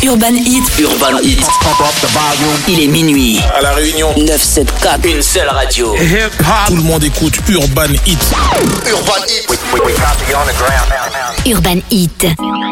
Urban Hit. Urban Hit. Il est minuit. À La Réunion. 974. Une seule radio. Tout le monde écoute Urban Hit. Urban Hit. Urban Hit.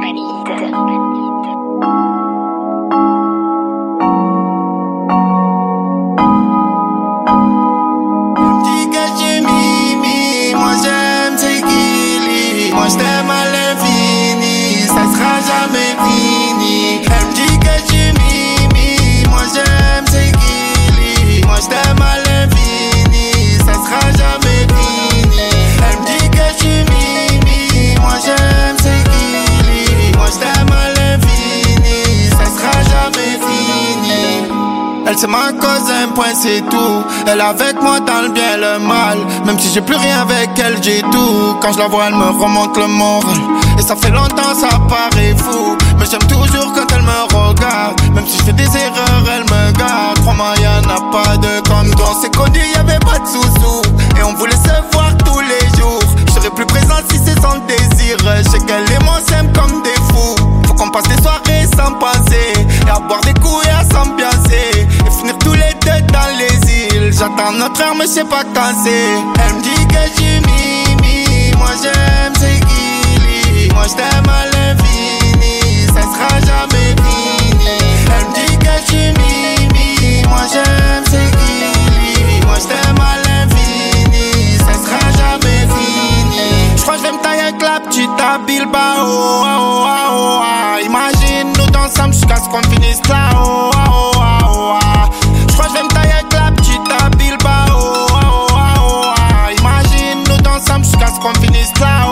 Moi je t'aime à l'infini, ça sera jamais fini. Elle me dit que je suis mimi, moi j'aime c'est Kili. Moi je t'aime à l'infini, ça sera jamais fini. Elle me dit que je suis mimi, moi j'aime c'est Kili. Moi je t'aime à l'infini, ça sera jamais fini. Elle c'est ma cousin, point c'est tout. Elle est avec moi dans le bien et le mal. Même si j'ai plus rien avec elle, j'ai tout. Quand je la vois, elle me remonte le moral. Et ça fait longtemps, ça paraît fou. Mais j'aime toujours quand elle me regarde. Même si je fais des erreurs, elle me garde. Crois-moi, y'en a pas de comme toi. On s'est connus, y'avait pas de sous-sous. Et on voulait se voir tous les jours. Je serais plus présent si c'est sans désir. Je sais qu'elle et moi s'aiment comme des fous. Faut qu'on passe des soirées sans penser. Et à boire des coups et à s'ambiancer. Et finir tous les deux dans les îles. J'attends notre heure mais je sais pas quand c'est. Elle me dit que je suis mimi. Moi j'aime c'est Kili. Moi je t'aime à l'infini. Ça sera jamais fini. Elle me dit que je suis mimi. Moi j'aime c'est Kili. Moi je t'aime à l'infini. Ça sera jamais fini. J'crois que je vais me tailler avec la petite à Bilbao. Imagine nous dansons jusqu'à ce qu'on finisse là. J'crois que je vais me tailler avec la petite à Bilbao. Imagine nous dansons jusqu'à ce qu'on finisse là.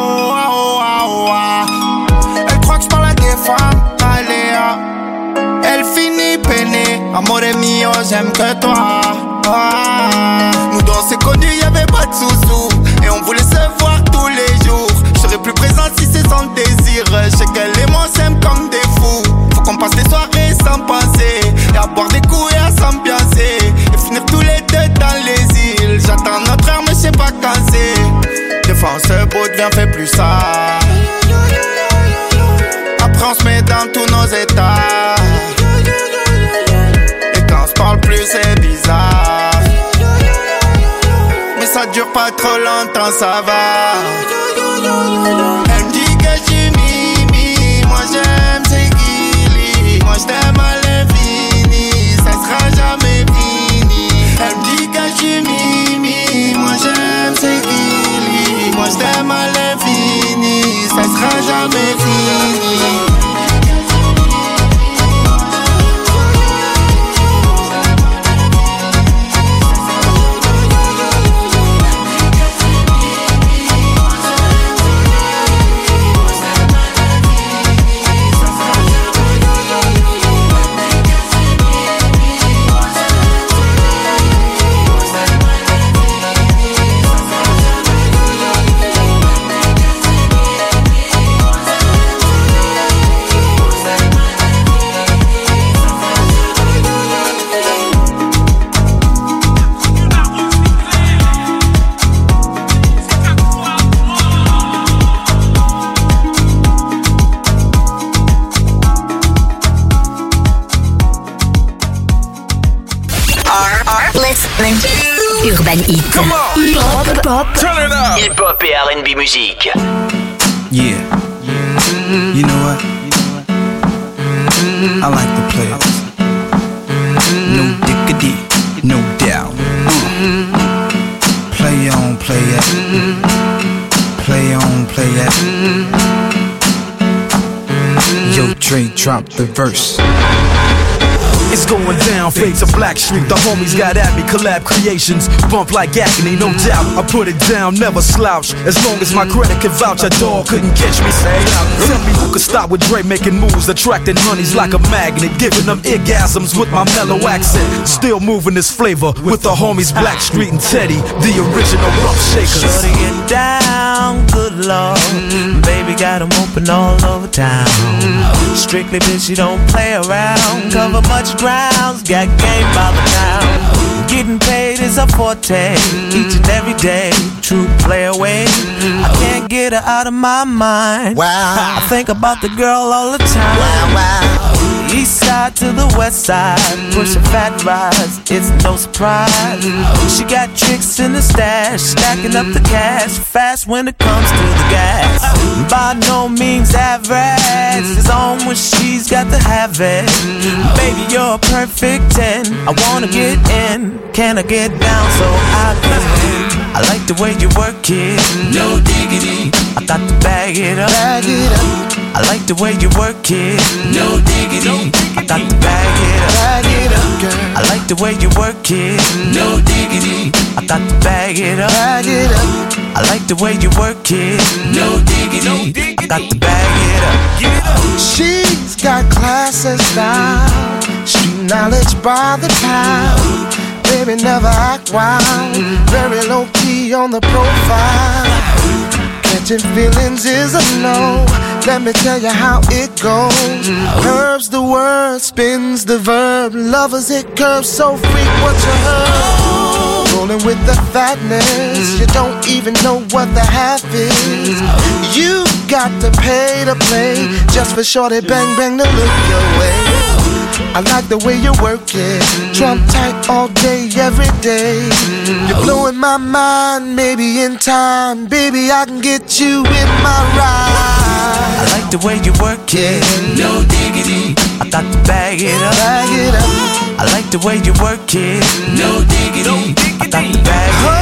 Elle croit que je parle à des femmes, Aléa. Elle finit peinée. Amore mio, j'aime que toi. Nous deux on s'est connus, y'avait pas de sous-sous. Et on voulait se voir tous les jours. Je serais plus présent si c'est sans désir. Je sais qu'elle et moi s'aiment comme des fous. Faut qu'on passe des soirées sans penser. Et à boire des coups et à s'ambiancer. Et finir tous les deux dans les îles. J'attends notre heure mais je sais pas quand c'est. Des fois on se boude, viens fais plus ça. Après on se met dans tous nos états. Et quand on se parle plus c'est bizarre. Mais ça dure pas trop longtemps, ça va. Elle me dit que je suis mimi. Moi j'aime c'est Kili. Moi je t'aime à l'infini. Ça sera jamais fini. Elle me dit que je suis mimi. Moi j'aime c'est Kili. Moi je t'aime à l'infini. Ça sera jamais fini. Urban Hit. Hip-hop. Turn it up. Hip-hop et R&B musique. Yeah. You know what? I like to play it. No diggity, no doubt. Play on, play it. Play on, play it. Yo, Dre, drop the verse. It's going down, fade to Black Street. The homies got at me, collab creations. Bump like agony, no doubt. I put it down, never slouch. As long as my credit can vouch, a dog couldn't catch me. Tell me who could stop with Dre making moves, attracting honeys like a magnet, giving them orgasms with my mellow accent. Still moving this flavor with the homies Black Street and Teddy, the original rough shakers. Shorty getting down, good lord. Baby got them open all over town. Strictly bitch, you don't play around. Cover much grounds, got game by the pound. Getting paid is a forte, each and every day. True play away. I can't get her out of my mind. Wow. I think about the girl all the time. Wow, wow. east side to the west side, pushing fat rides, it's no surprise. She got tricks in the stash, stacking up the cash, fast when it comes to the gas. By no means average, it's on when she's got to have it. Baby, you're a perfect 10, I wanna get in, can I get down so I can? I like the way you work it, no diggity, I got to bag it up, bag it up. I like the way you work it, no diggity, I got to bag it up, bag it up, girl. I like the way you work it, no diggity, I got to bag it up, bag it up. I like the way you work it, no diggity, I got to bag it up. She's got class and style, street knowledge by the pound. Baby, never act wild, very low key on the profile. Catching feelings is a no, let me tell you how it goes. Curves the word, spins the verb, lovers hit curves so freak what you heard. Rolling with the fatness, you don't even know what the half is. You got to pay to play, just for shorty bang bang to look your way. I like the way you work it, trump tight all day, every day. You're blowing my mind, maybe in time, baby, I can get you in my ride. I like the way you work it, no diggity, I got to bag it up, bag it up. I like the way you work it, no diggity, I got to bag it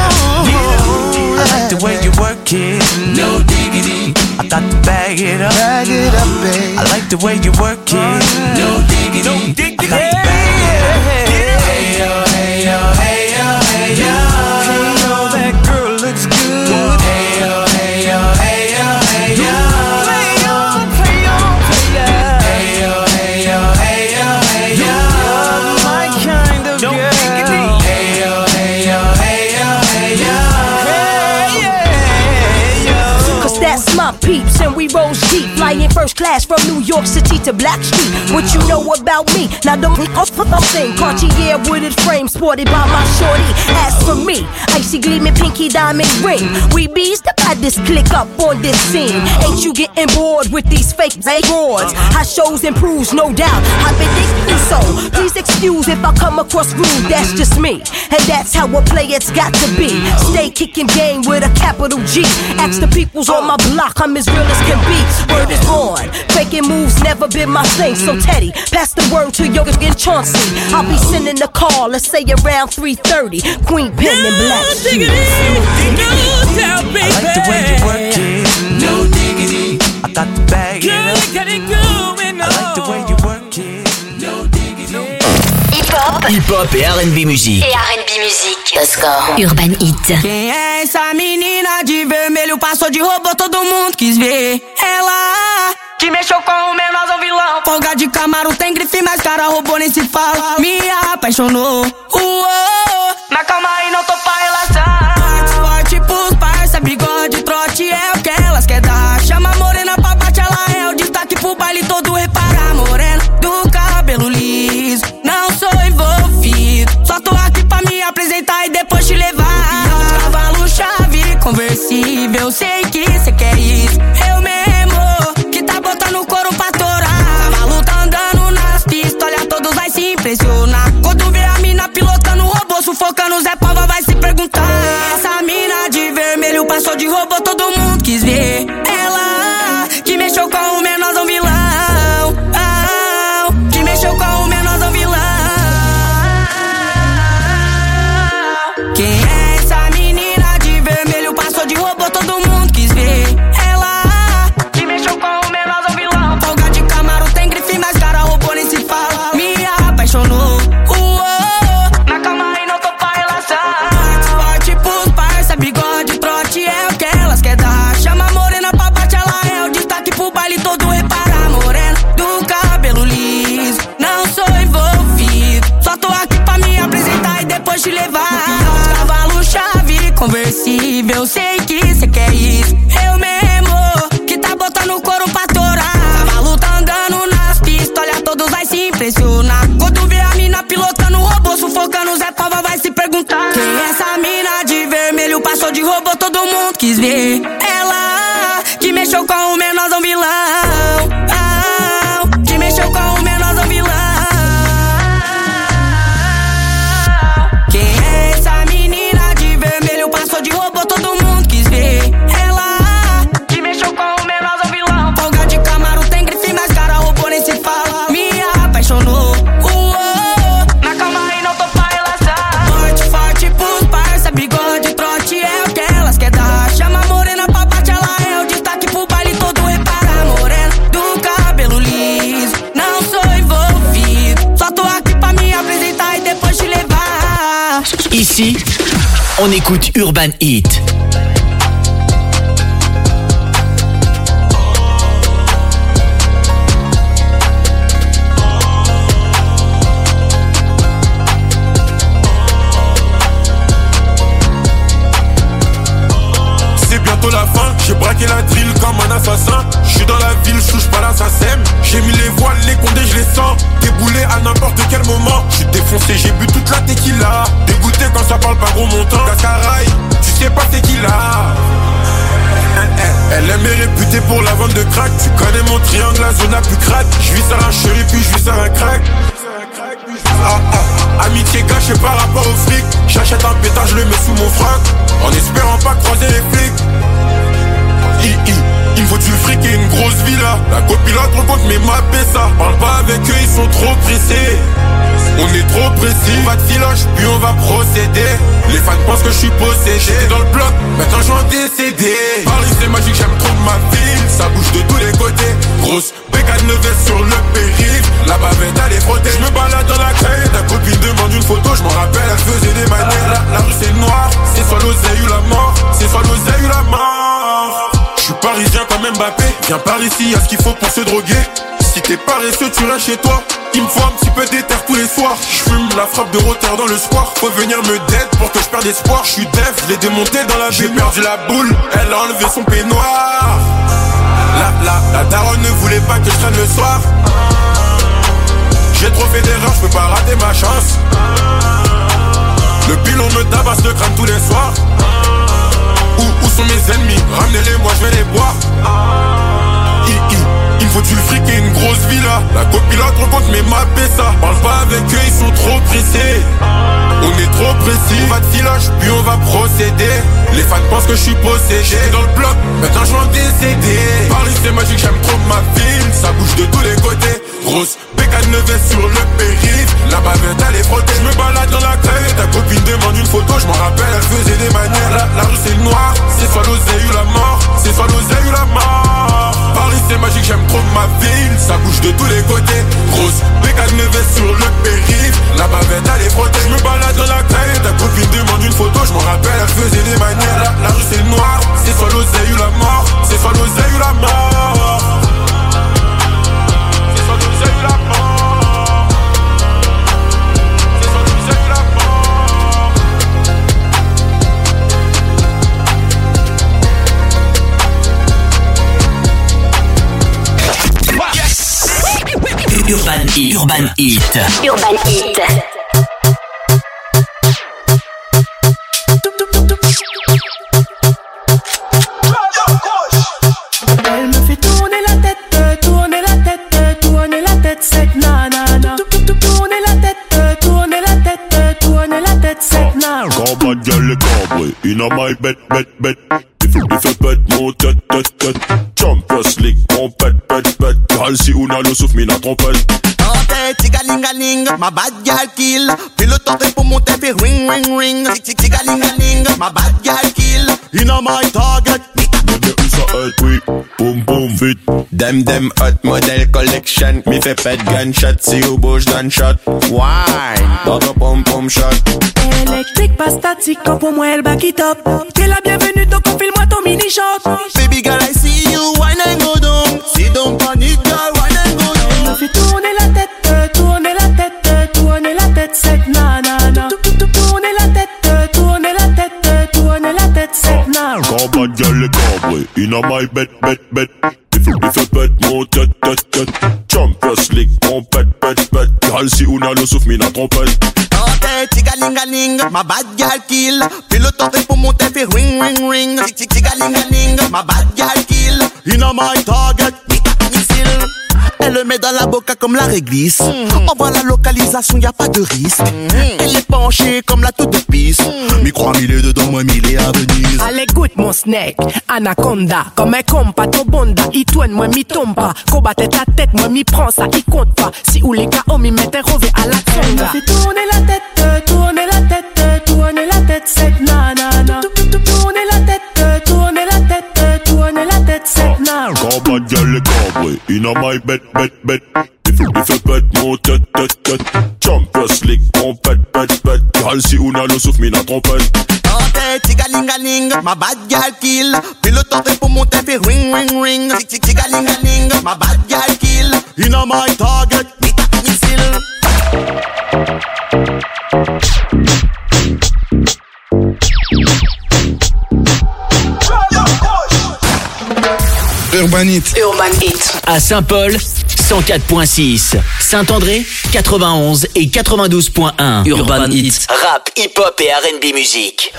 up. I like the way you work it, no diggity, I got to bag it up, bag it up, babe. I like the way you work it, no diggity, I got to bag it up. Hey yo, hey yo, hey yo, hey yo, hey yo, that girl looks good. Hey yo, hey yo, hey yo, hey yo, play on, play on, play on. Hey yo, hey yo, hey yo, hey yo, you're my kind of girl. Hey yo, hey yo, hey yo, hey yo, hey yo. Cause that's my peeps and we roll deep, flying first class from New York City to Blackstreet. What you know about me? Now don't thing. Cartier wooded frame sported by my shorty. As for me, icy gleaming pinky diamond ring. We bees the baddest click up on this scene. Ain't you getting bored with these fake broads? How shows improves, no doubt. I've been thinking so. Please excuse if I come across rude. That's just me, and that's how a player's got to be. Stay kicking game with a capital G. Ask the peoples on my block, I'm as real as can be. Word is born, faking moves never been my thing. So Teddy, pass the word to Yoga and Chauncey. I'll be sending a call, let's say around 3:30. Queen Pen and Black Shoes. I like the way you work it, no diggity, I got to bag it up. I like the way you work it, no diggity. Hip-hop et R&B musique. Et R&B musique. Let's go. Urban Hit. Quem é essa menina de vermelho? Passou de robô, todo mundo quis ver. Ela que mexeu com o menorzão vilão. Folga de Camaro, tem grife, mas cara robô nem se fala. Me apaixonou, mas calma aí, não tô pra relação. Forte pros parça, bigode, trote é o que elas quer dar. Chama a morena pra bate, ela é o destaque pro baile todo. Repara, morena do cabelo liso, não sou envolvido, só tô aqui pra me apresentar e depois te levar. Cavalo, chave, conversível, sei que cê quer isso. Eu mesmo, que tá botando o couro pra torar. Cavalo tá andando nas pistas, olha, todos vai se impressionar. Quando vê a mina pilotando o robô, sufocando Zé Pava, vai se perguntar. Essa mina de vermelho passou de robô, todo mundo quis ver. Ela que mexeu com o menorzão vilão. Que mexeu com o menorzão vilão. Quem é essa menina de vermelho? Passou de robô, todo mundo quis ver. Ela que mexeu com o menorzão vilão. Folga de Camaro, tem grife, mas cara robô nem se fala. Me apaixonou, mas calma aí, não tô pra relação. Forte pros parça, bigode, trote é o que elas quer dar. Chama a morena pra bate, ela é o destaque pro baile todo. Repara, morena do cabelo liso, não sou envolvido, só tô aqui pra me apresentar e depois te levar. Cavalo, chave, conversível, sei que cê quer isso. Eu mesmo, que tá botando o couro pra torar. Cavalo tá andando nas pistas, olha, todos vai se impressionar. Quando vê a mina pilotando o robô, sufocando Zé Pava, vai se perguntar. Quem é essa mina de vermelho? Passou de robô, todo mundo quis ver. Ela que mexeu com o menorzão vilão. Que mexeu com o menorzão vilão. On écoute Urban Heat. Bientôt la fin, j'ai braqué la drill comme un assassin. J'suis dans la ville, j'touche pas l'assassin. J'ai mis les voiles, les condés, j'les sens. Déboulé à n'importe quel moment. J'suis défoncé, j'ai bu toute la tequila. Dégoûté quand ça parle pas gros montant. Cascaraï, tu sais pas c'est qui là. Elle est réputée pour la vente de crack. Tu connais mon triangle, la zone la plus crade. J'vis sur un chéri puis j'vis sur un crack. Amitié gâchée par rapport au fric. J'achète un pétard, je le mets sous mon frac. En espérant pas croiser les flics. Il me faut du fric et une grosse villa. La copilote rencontre mes mappés ça. Parle pas avec eux, ils sont trop pressés. On est trop précis. On va de filoche, puis on va procéder. Les fans pensent que je suis possédé. J'étais dans le bloc, maintenant j'en décédé. Paris c'est magique, j'aime trop ma ville. Ça bouge de tous les côtés. Grosse bécane veste sur le périph'. La bavette elle est frottée. Je me balade dans la caille. Ta copine demande une photo, je m'en rappelle, elle faisait des manières. La rue c'est noir, c'est soit l'oseille ou la mort. C'est soit l'oseille ou la mort. Je suis parisien comme Mbappé. Viens par ici, y'a ce qu'il faut pour se droguer. Si t'es paresseux, tu restes chez toi. Il me faut un petit peu d'éther tous les soirs. J'fume la frappe de roteur dans le square. Faut venir me dead pour que je perde espoir. J'suis def, je l'ai démonté dans la J'ai perdu la boule, elle a enlevé son peignoir. La daronne ne voulait pas que je traîne le soir. J'ai trop fait d'erreurs, je peux pas rater ma chance. Le pilon me tabasse le crâne tous les soirs. Où sont mes ennemis? Ramenez-les, moi je vais les boire. Il me faut du fric et une grosse villa. La copilote rencontre mes mappés ça. Parle pas avec eux, ils sont trop pressés. On est trop précis. On va de filoche, puis on va procéder. Les fans pensent que je suis possédé. J'étais dans le bloc, maintenant je vais en décéder. Paris c'est magique, j'aime trop ma ville. Ça bouge de tous les côtés. Grosse bécane veste sur le périph'. La bavette elle est frottée. Je me balade dans la caille. Ta copine demande une photo, je m'en rappelle, elle faisait des manières. La rue c'est le noir, c'est soit l'oseille ou la mort. C'est soit l'oseille ou la mort. Paris c'est magique, j'aime trop ma ville. Ça bouge de tous les côtés. Grosse bécane veste sur le périph'. La bavette elle est frottée. Je me balade dans la caille. Ta copine demande une photo, je m'en rappelle, elle faisait des manières. La rue c'est le noir, c'est soit l'oseille ou la mort. C'est soit l'oseille ou la mort. C'est soit l'oseille ou la mort. C'est soit l'oseille ou la mort. Urban Heat. Urban Heat. Urban Heat. Elle me fait tourner la tête, tourner la tête, tourner la tête, cette nanana. Tourner la tête, tourner la tête, tourner la tête, cette nanana. Quand bad girl est cabré, in a my bed. Il fait pète mon tête. Champions League, on pète. Gal si una lo souffle, mina trompette. Tigalingaling, ma bad girl kill. Puis le temps pour monter, fait ring. Tigalingaling, ma bad girl kill. In a my target. Bébé où ça est, oui, boum, vite. Dem hot model collection. Mi fait pet gunshot, si ou bouge d'un shot. Wine, dans ton pom shot. Électrique, pas statique, quand pour moi elle back it up. T'es la bienvenue, donc confile-moi ton mini-shot. Baby girl, I see you, wine and go down. Si don't panique, girl, wine and go down. Elle me fait tourner la tête, tourner la tête, tourner la tête, cette nanana. Tourner la tête, tourner la tête, tourner la tête, cette nanana. Quand bad girl est cabré, in a my bed. Il fait pète mon tête. Champions League, on pète. Gal si una lo souffle, mina trompette. Tigalingaling, ma bad girl kill. Puis le temps pour monter, fait ring. Tigalingaling, ma bad girl kill. In a my target, missile. Elle le met dans la boca comme la réglisse. On voit la localisation, y a pas de risque. Elle est penchée comme la toute de piste. Mi crois mille est dedans, moi mille est à Venise. Allez goûte mon snake, anaconda. Comme un compas, ton bonda. Il tourne, moi mi tombe pas. Combattre ta tête, moi mi prend ça, il compte pas. Si ou les KO, mi met un rové à la tonga. Elle me fait tourner la tête, tourner la tête, tourner la tête, cette nanana. Tourner la tête, tourner la tête, tourner la tête, cette nanana. Quand bad girl est cabré, in a my bed. Il fait pète mon tête. Champions League, on pète. Gal si una lo souffle mina trompette. Okay, tigalingaling, my bad girl kill. Pilote pour monter fait ring. Tigalingaling, my bad girl kill. You know my target, missile. Urban Hit. À Saint-Paul, 104.6. Saint-André, 91 et 92.1. Urban Hit. Rap, hip-hop et R&B musique.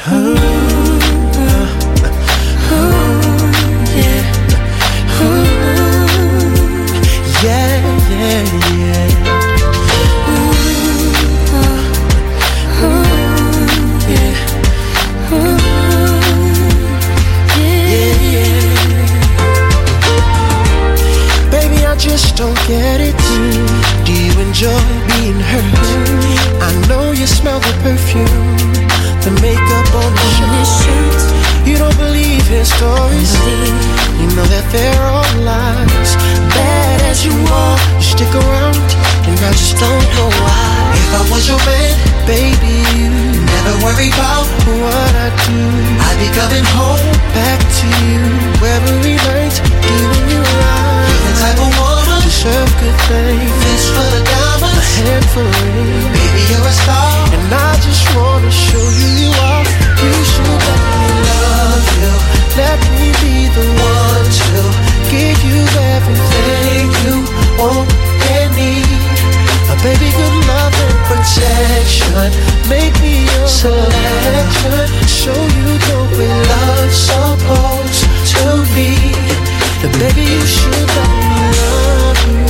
Just don't get it. Do you enjoy being hurt? I know you smell the perfume, the makeup on his shirt. You don't believe his stories. You know that they're all lies. Bad as you are, you stick around, and I just don't know why. If I was your man, baby, you never worry about what I do. I'd be coming home back to you every night, doing you right. You're the type of woman deserve good things. Fist full of diamonds, a handful of rings. Baby, you're a star, and I just wanna show you you are. You should let me love you. Let me be the one to give you everything you want and need. A baby, good love and protection. Make me your selection. Show you the way love's supposed to be. And baby, you should let me love you.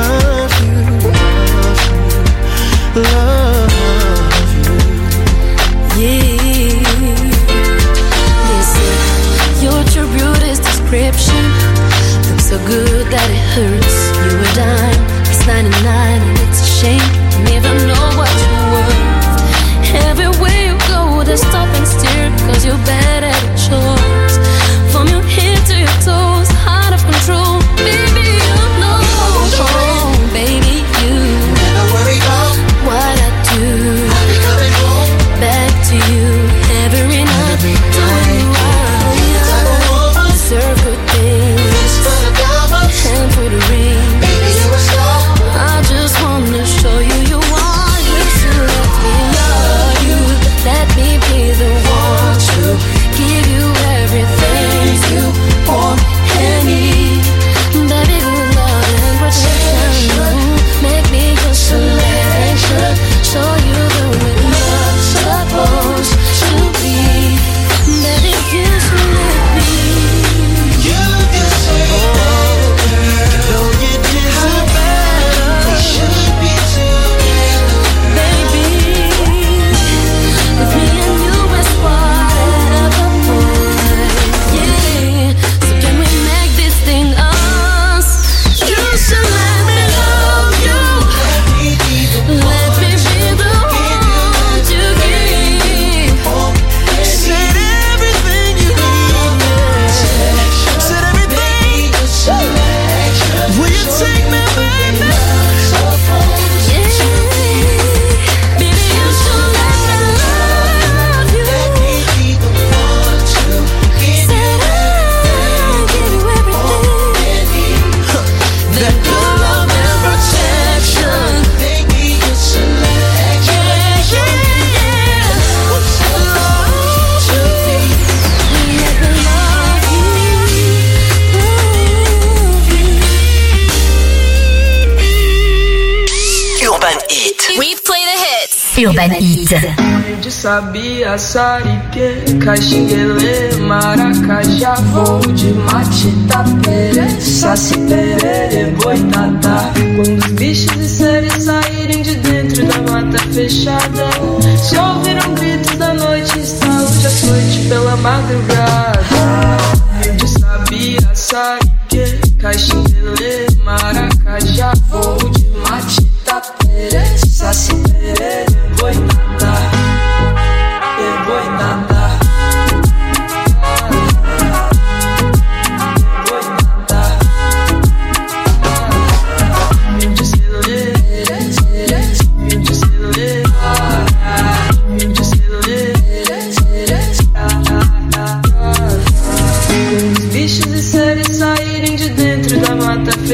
Yeah. Listen, your true beauty's description looks so good that it hurts. You're a dime, it's 99 and it's a shame you never know what you're worth. Everywhere you go, they stop and stare, cause you're bad at your chores. From your head to your toes, out of control. Baby, you know. Baby, you never worry about what I do. I'll be coming home back to you every night. Doing you right. Deserve good things. Fist full of diamonds, hand for the ring. Baby, you're a star. I just wanna show you you are. You should let me love you. Let me be the one to give you everything you want and need. Baby, good love and protection. Make me your selection. Show you the way love's supposed to be. Baby, you should let me. You deserve better. You know you deserve better. We should be together, baby. With me and you is forever, boy. Yeah. So can we make this thing us? You should let me love you. Let me be the one to give. said everything you need. Said everything. Will you take me, baby? Baby, you should let me love you. Let me be the one to give you Give you everything. that good love and protection. Make me your selection. Urban Hit. We play the hits. Urban Hit. De sabia, sarique, caxinguele, maracajá, voo de mate, tapere, saci, perere, boitatá. Quando os bichos e seres saírem de dentro da mata fechada, se ouviram gritos da noite, estalo de açoite pela madrugada. De sabia, sarique, caxinguele, maracajá, voo de mate, tapere, saci, perere, boitatá.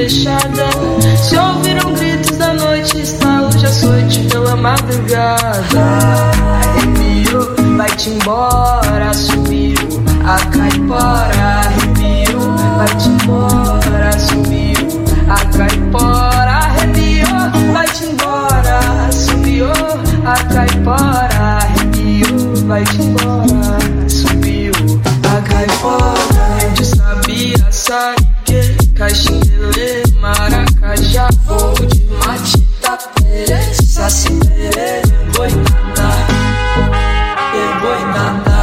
fechada. Se ouviram gritos da noite, estalos de açoite pela madrugada. Arrepio, vai-te embora, subiu a caipora. Arrepio, vai-te embora, subiu a caipora. Arrepio, vai-te embora, subiu a caipora. Arrepio, vai-te embora, subiu a caipora. De Sabira, Sarique, Caxinguelê, Maracajá, voo de Matita, Pérez, Saci, Perê, Boitatá, Boitatá.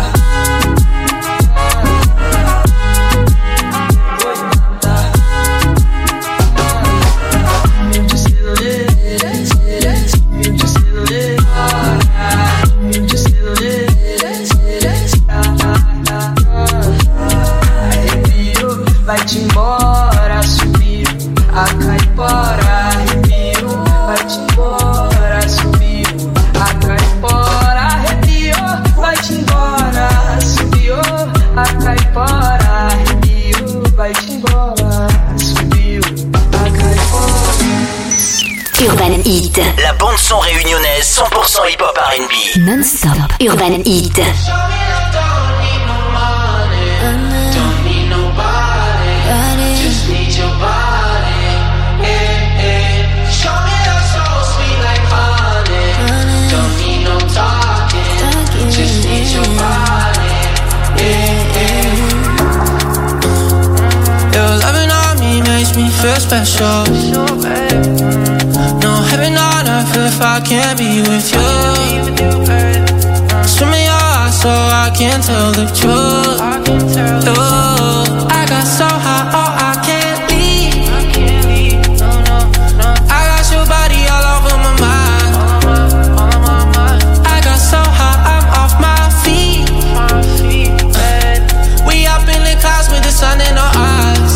Vai-te embora, subiu a caipora. Arrepio, vai-te embora, subiu a caipora. Arrepio, vai-te embora, subiu a caipora. Arrepio, vai-te embora, subiu a caipora. Urban Heat, la bande son réunionnaise 100% hip-hop R&B. Non-stop. Urban Heat. Me feel special. No heaven on earth if I can't be with you. Swim in your eyes so I can tell the truth. I got so high, oh I can't leave. I got your body all over my mind. I got so high, I'm off my feet. We up in the clouds with the sun in our eyes.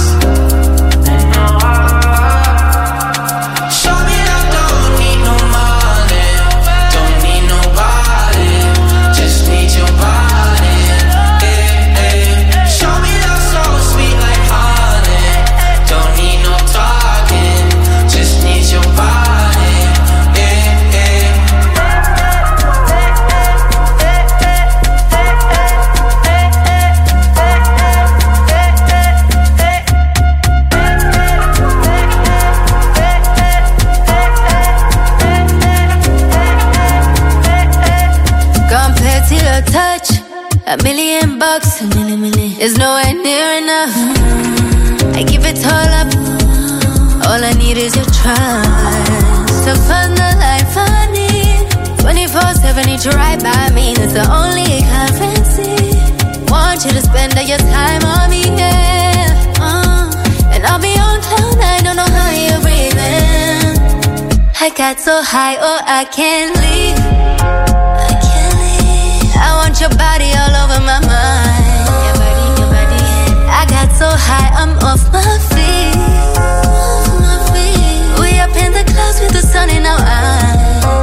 $1 million, is nowhere near enough. I give it all up. All I need is your trust to find the life I need. 24/7, need you right by me. That's the only currency. Want you to spend all your time on me, yeah. And I'll be on cloud nine, don't know how you're breathing. I got so high, oh I can't leave. I want your body all over my mind. Your body. I got so high, I'm off my feet. We up in the clouds with the sun in our eyes.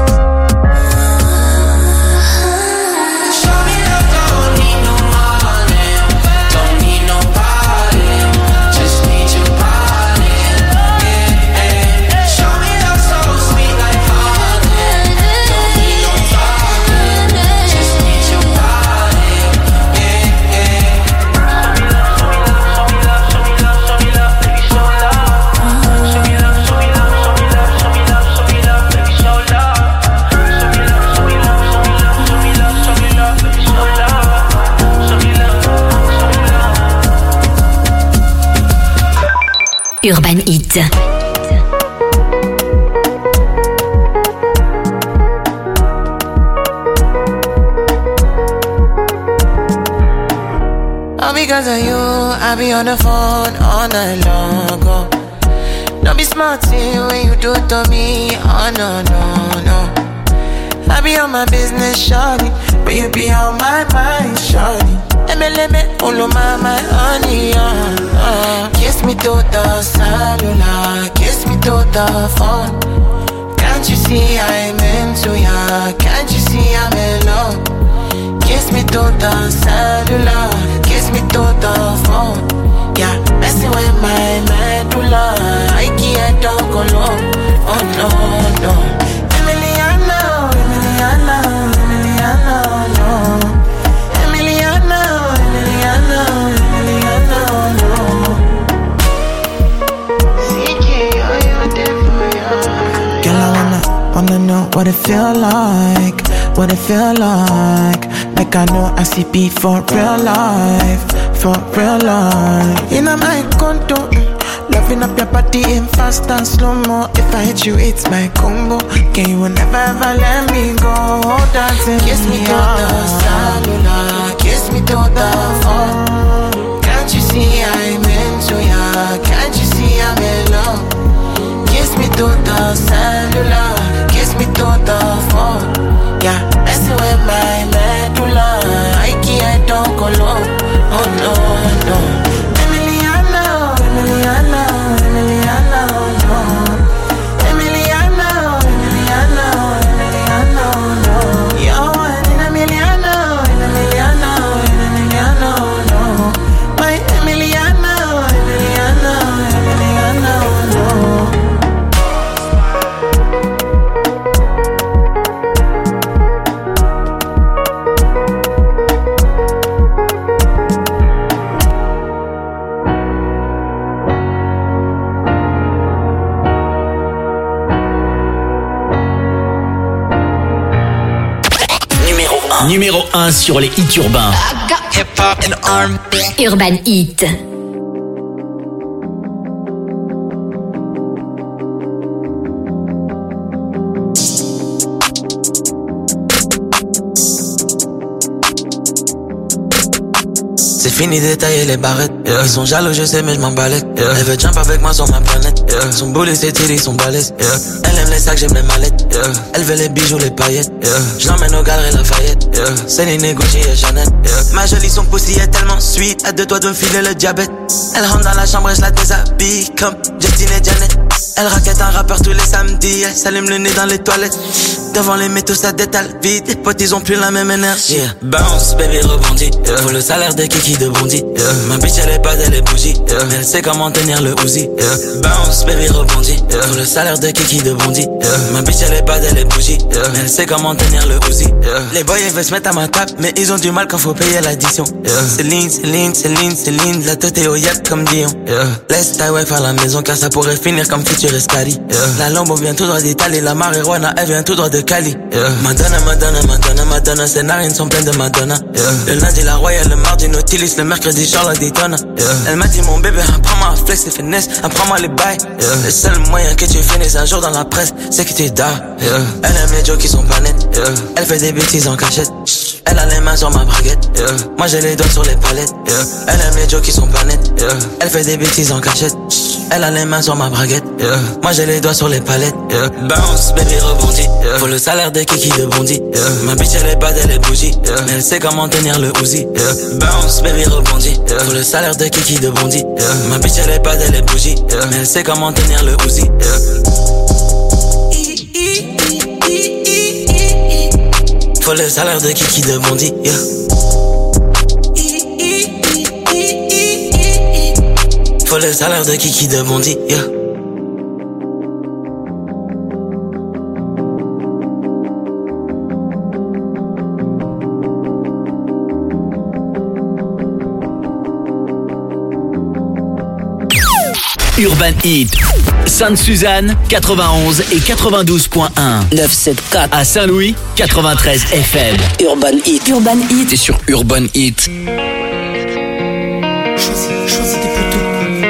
Urban Heat. All because of you, I be on the phone all night long. Oh. Don't be smart when you do it to me. Oh no, no, no. I be on my business, shawty, but you be on my mind, shawty. Let me, all my honey, kiss me to the cellular, kiss me to the phone. Can't you see I'm into ya? Can't you see I'm in love? Kiss me to the cellular, kiss me to the phone. Yeah, messing with my medulla. I Wanna know what it feel like, what it feel like. Like I know ICP for real life, for real life. In my condo, loving up your body in fast and slow-mo. If I hit you, it's my combo. Can you never ever let me go? Dancing, kiss me to the cellular, kiss me to the phone. Can't you see I'm into ya? Can't you see I'm in love? Kiss me to the cellular, kiss me to the phone. Yeah, messing with my medulla. I don't go low. Oh no, no. Emiliano, Emiliano, Emiliano, no. Emiliano, Emiliano, Emiliano, no. Yo, Emiliano, Emiliano, Emiliano, no. My Emiliano, Emiliano, Emiliano, no. Numéro 1 sur les hits urbains. Urban Hit. C'est fini d'étailler les barrettes, yeah. Ils sont jaloux, je sais, mais je m'en balèque, yeah. Elle veut jump avec moi sur ma planète, yeah. Son boulet, ses titties, sont balèzes, yeah. Elle aime les sacs, j'aime les mallettes, yeah. Elle veut les bijoux, les paillettes, yeah. Je l'emmène au galeries Lafayette, yeah. Céline, Gucci et Chanel, yeah. Ma jolie, son pussy est tellement sweet, à deux doigts de me filer le diabète. Elle rentre dans la chambre et je la déshabille comme Justine et Janet. Elle raquette un rappeur tous les samedis, elle s'allume le nez dans les toilettes. Devant les métaux ça détale vite, les potes ils ont plus la même énergie, yeah. Bounce baby rebondit, yeah. Pour le salaire des kiki de Bondy, yeah. Ma bitch elle est pas elle est bougie, yeah. Elle sait comment tenir le Uzi, yeah. Bounce baby rebondit, yeah. Pour le salaire de kiki de Bondy, yeah. Ma bitch elle est pas elle est bougie, yeah. Elle sait comment tenir le Uzi, yeah. Les boys ils veulent se mettre à ma table, mais ils ont du mal quand faut payer l'addition, yeah. Céline, Céline, Céline, Céline, la tête est au yacht comme Dion, yeah. Laisse ta wife à la maison car ça pourrait finir comme Future Escali, yeah. La Lambo vient tout droit d'Italie, la marijuana elle vient tout droit de Cali, yeah. Madonna, Madonna, Madonna, Madonna, ses narines sont pleines de Madonna, yeah. Le lundi la Royale, le mardi Nautilus, le mercredi Charlotte Daytona, yeah. Elle m'a dit mon bébé, apprends-moi à flex et finesse, apprends-moi les bails, yeah. Le seul moyen que tu finisses un jour dans la presse, c'est que tu dors, yeah. Elle aime les jokes qui sont pas nets, yeah. Elle fait des bêtises en cachette, elle a les mains sur ma braguette, yeah. Moi j'ai les doigts sur les palettes, yeah. Elle aime les jokes qui sont pas nets, yeah. Elle fait des bêtises en cachette, elle a les mains sur ma braguette, yeah. Moi j'ai les doigts sur les palettes, yeah. Bounce, baby rebondit, yeah. Faut le salaire des kiki de Bondy, yeah. Ma bitch elle est pas elle est bougie, yeah. Elle sait comment tenir le Uzi, yeah. Bounce, baby rebondit, yeah. Faut le salaire de kiki de Bondy, yeah. Ma bitch elle est pas elle est bougie, yeah. Elle sait comment tenir le Uzi, yeah. Faut le salaire de kiki de Bondy, yeah. Faut le salaire de kiki de Bondy, yeah. Urban Hit. Sainte-Suzanne, 91 et 92.1. 974. À Saint-Louis, 93 FM. Urban Hit. Urban Hit. Et sur Urban Hit. Choisis tes poteaux.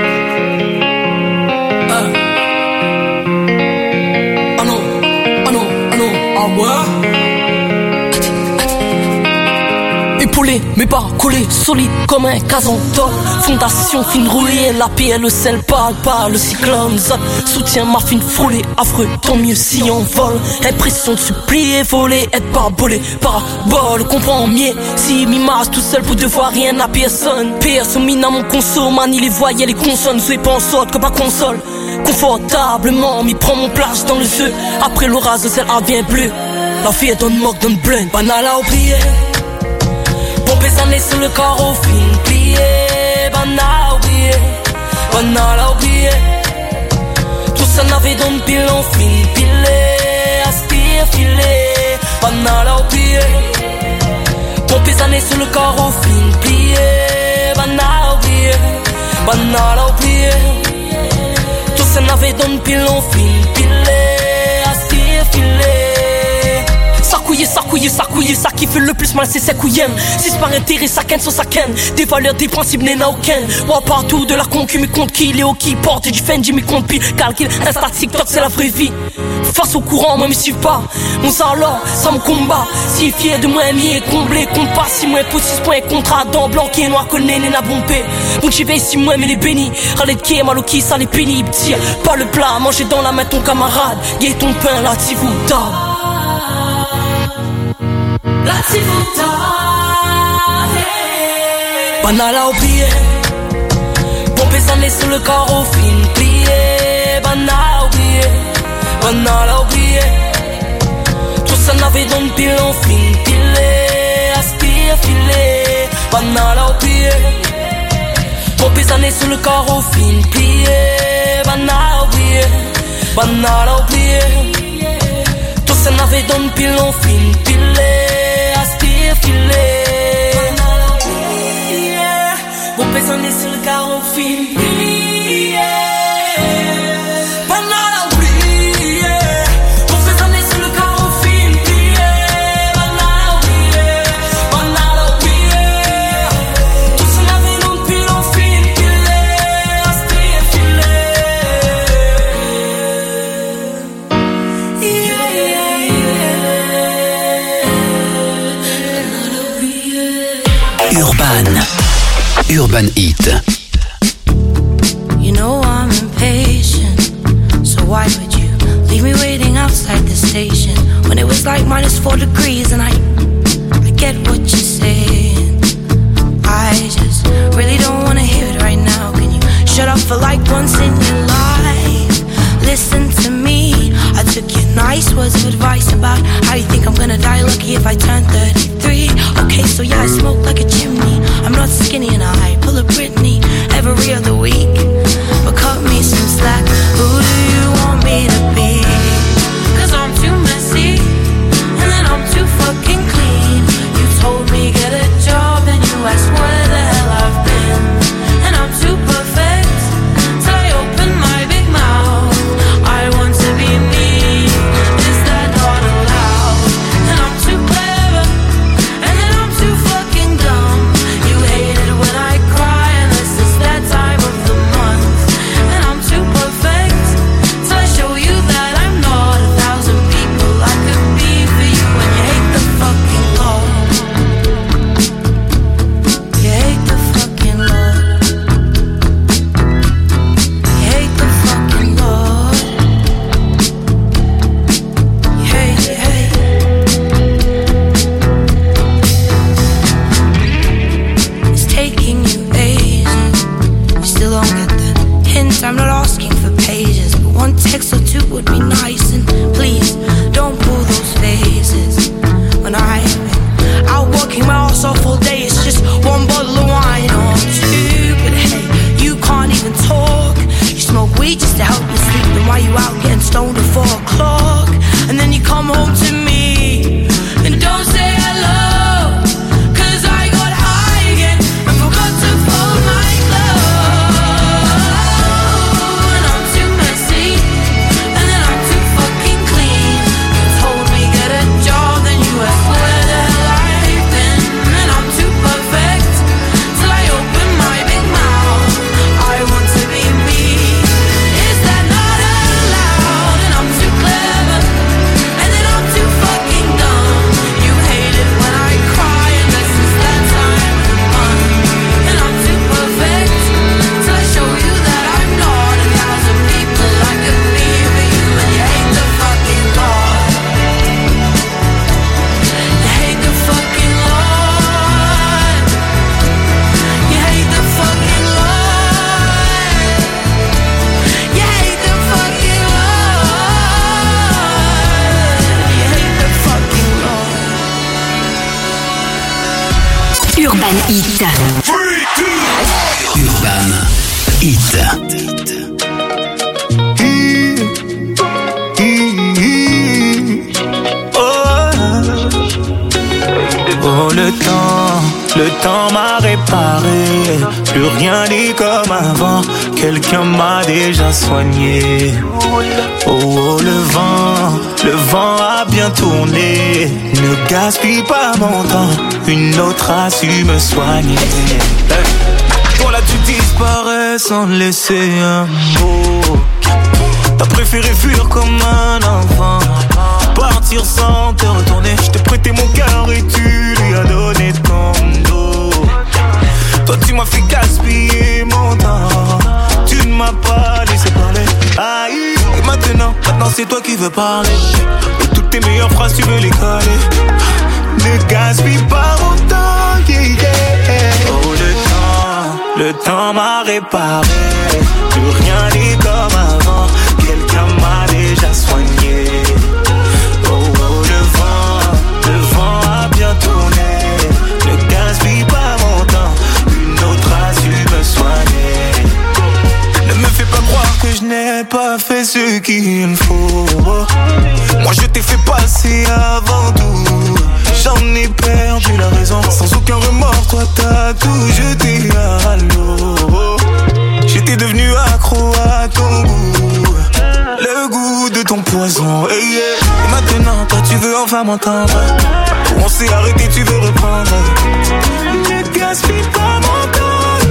Ah non, ah non, ah non, ah ouais. Épaulé, mais pas collé, solide comme un casantor. Fondation fine rouillée, la pierre, le sel, pas le cyclone. Soutient ma fine frôlée, affreux, tant mieux si on vole. Impression de supplier, voler, être parbolé, parabole, comprends mieux. Si m'image tout seul pour devoir rien à personne. Personne mine à mon console, manie les voyelles, les consonnes. Soyez pas en sorte que ma console. Confortablement, m'y prend mon place dans le feu. Après l'orage, le sel devient bleu. La fille donne moque, donne bleu. Banal à oublier. Pompé années sur le carreau, fin plié. Banal à oublier, banal à oublier. Tout ça n'avait donné pile en fin pilé. Aspire, filé, banal à oublier. Pompé années sur le carreau, fin plié. Banal à oublier, banal à oublier. Tout ça n'avait donné pile en fin pilé. Aspire, Ça qui fait le plus mal c'est ses couilles. Si c'est par intérêt ça ken sans ça ken. Des valeurs, des principes n'a aucun. Moi partout de la concu mais compte qui Léo qui porte du Fendi mais compte pile. Calcul, Insta, TikTok c'est la vraie vie. Face au courant moi me suis pas. Mon alors ça me combat. Si fier de moi mi est comblé. Compas si moi pour 6 points contrat dans blanc qui est noir que né n'a bombé. Donc j'y vais si moi mais les bénis. Râler de qui est maloki ça les pénibles. Tire pas le plat manger dans la main ton camarade. Gué ton pain là t'y vous La Tivuta, hey. Banal à oublier. Pomper sa nez sur le carreau, fin plié. Banal à oublier. Tout ça n'avait donc pile en fin pilé. Aspire filé. Banal à oublier. Pomper sa nez sur le carreau, fin plié. Banal à oublier. Tout ça n'avait donc pile en fin pilé. Aspire filé. Bon pesant sur le carreau film. Banal à oublier. Bon pesant sur le carreau film. Banal à oublier. Tout ça n'avait non plus en film. Aspire filé. Urban Heat. You know I'm impatient, so why would you leave me waiting outside the station when it was like -4 degrees? And I get what you're saying. I just really don't wanna hear it right now. Can you shut up for like once in your life? Listen to me. I took your nice words of advice about how you think I'm gonna die lucky if I turn 33. Okay, so yeah, I smoke like a chimney. I'm not skinny and I pull a Britney every other week. But cut me some slack. Who do you want me to be? 'Cause I'm too messy and then I'm too fucking clean. You told me get a job and you asked where the hell I've been. And I'm too perfect till I open my big mouth. I want to be me. Is that not allowed? And I'm too clever and then I'm too fucking dumb. You hate it when I cry unless it's that time of the month. And I'm too perfect till I show you that I'm not 1,000 people I could be for you. And you hate the fucking Lord. You hate the fucking Lord. You hate the fucking Lord. You hate, you hate. It's taking you ages. You still don't get the hint. I'm not asking for pages, but one text or two would be nice. And please don't pull those faces when I've been out working my ass off all day. It's just one bottle of wine or two, but hey, you can't even talk. You smoke weed just to help you sleep. Then why you out getting stoned at 4 o'clock? And then you come home to me and don't say hello. 'Cause I got high again and forgot to fold my clothes. And I'm too messy and then I'm too fucking clean. You told me get a job, then you asked where the hell I've been. And I'm too perfect till I open my big mouth. I want to be me. Is that not allowed? And I'm too clever and then I'm too fucking dumb. You hate it when I cry unless it's that time of the month. And I'm too perfect till I show you that I'm not 1,000 people I could be for you. And you hate the fucking Lord. You hate the fucking Lord. You hate the fucking Lord. You hate the fucking Lord. You hate the fucking Lord. Urban Heat. Urban Heat. Oh, le temps m'a réparé. plus rien n'est comme avant. Quelqu'un m'a déjà soigné. Oh, oh, le vent a bien tourné. Ne gaspille pas mon temps, une autre a su me soigner. Toi là tu disparais sans laisser un mot. T'as préféré fuir comme un enfant, partir sans te retourner. Je t'ai prêté mon cœur et tu lui as donné ton dos. Toi tu m'as fait gaspiller mon temps, tu ne m'as pas laissé parler. Aïe, et maintenant c'est toi qui veux parler. Et toutes tes meilleures phrases tu veux les coller. Ne gaspille pas mon temps, yeah, yeah. Oh le temps m'a réparé. Plus rien n'est comme avant. Quelqu'un m'a déjà soigné. Oh, oh, le vent a bien tourné. Ne gaspille pas mon temps, une autre a su me soigner. Ne me fais pas croire que je n'ai pas fait ce qu'il faut. Moi je t'ai fait passer avant tout. J'en ai perdu la raison. Sans aucun remords, toi t'as tout jeté à l'eau. J'étais devenu accro à ton goût, le goût de ton poison, hey, yeah. Et maintenant, toi tu veux enfin m'entendre. On s'est arrêté, tu veux reprendre. Ne gaspille pas mon temps.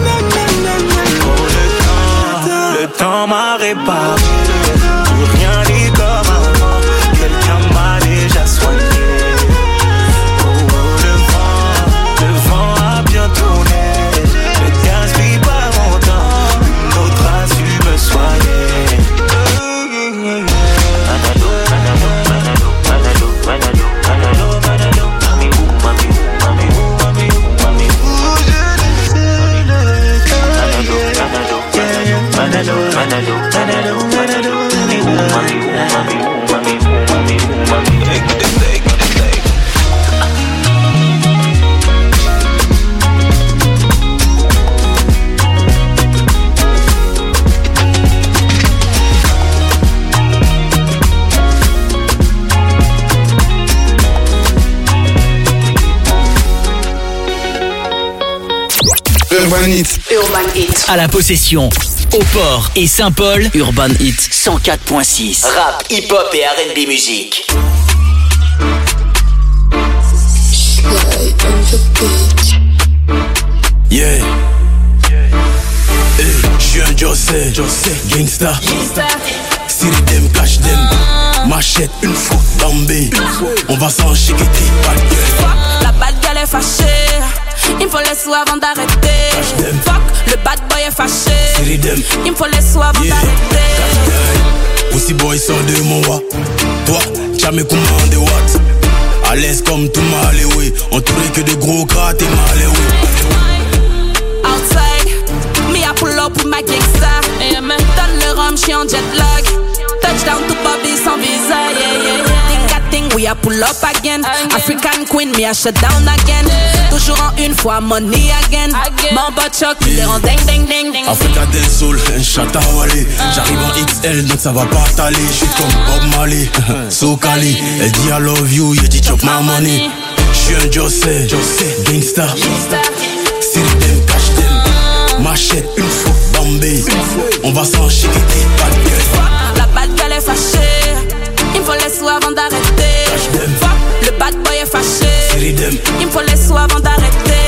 Oh, le temps m'a réparé. Plus rien n'est comme avant. Quelqu'un m'a déjà soigné. Oh, le vent a bien tourné. Ne gaspille pas mon temps, une autre a su me soigner. Urban Hit. Urban Hit. À la Possession, au Port et Saint-Paul, Urban Hit 104.6. Rap, hip-hop et R&B musique. Yeah. Hey, j'suis un José, gangsta. City dem, cash dem. Machette, une fois, Bambé. On va s'en chiqueter, pas de gueule. La bad girl est fâchée. Il me faut les sous avant d'arrêter. Fuck, le bad boy est fâché. Il me faut les sous avant d'arrêter. Pussy boy sort de mon wa. Toi, jamais commandé what. À l'aise comme tout malé, oui. Entouré que de gros gras, t'es malé, oui. Outside, me I pull up with my gangsta. Donne le rhum, j'suis en jet lag. Touchdown to Bobby sans visa, yeah, yeah, yeah. Thing, we a pull up again. African queen, me a shut down again. Toujours en une fois, money again. Mon bot choc, il est en ding ding ding ding. Africa del Sol, un chata wale. J'arrive en XL, donc ça va pas t'aller. J'suis comme Bob Marley, so Cali. Elle dit I love you, il dit chop my money. J'suis un José, gangsta. City dem, cash dem. Machette, une fois, Bambé. On va s'en chiqueter, pas de gueule. La bad girl est fâchée. Il me faut les sous avant d'arrêter. Fuck, le bad boy est fâché. Il me faut les sous avant d'arrêter.